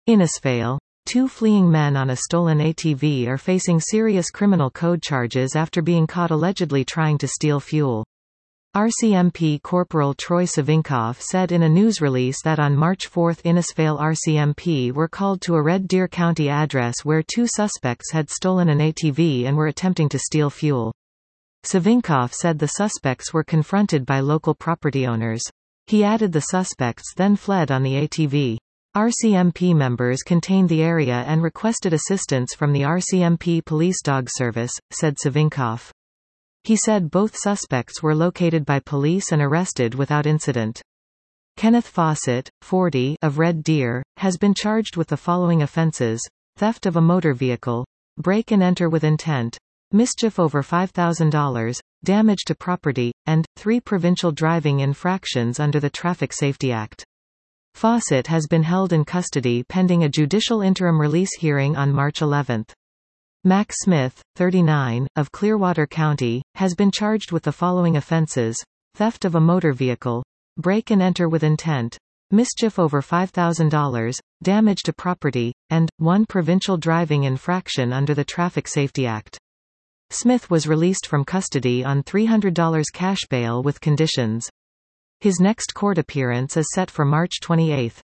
Innisfail. Two fleeing men on a stolen ATV are facing serious criminal code charges after being caught allegedly trying to steal fuel. RCMP Corporal Troy Savinkov said in a news release that on March 4 Innisfail RCMP were called to a Red Deer County address where two suspects had stolen an ATV and were attempting to steal fuel. Savinkov said the suspects were confronted by local property owners. He added the suspects then fled on the ATV. RCMP members contained the area and requested assistance from the RCMP Police Dog Service, said Savinkov. He said both suspects were located by police and arrested without incident. Kenneth Fawcett, 40, of Red Deer, has been charged with the following offenses: theft of a motor vehicle, break and enter with intent, mischief over $5,000, damage to property, and 3 provincial driving infractions under the Traffic Safety Act. Fawcett has been held in custody pending a judicial interim release hearing on March 11. Mac Smith, 39, of Clearwater County, has been charged with the following offenses: theft of a motor vehicle, break and enter with intent, mischief over $5,000, damage to property, and 1 provincial driving infraction under the Traffic Safety Act. Smith was released from custody on $300 cash bail with conditions. His next court appearance is set for March 28.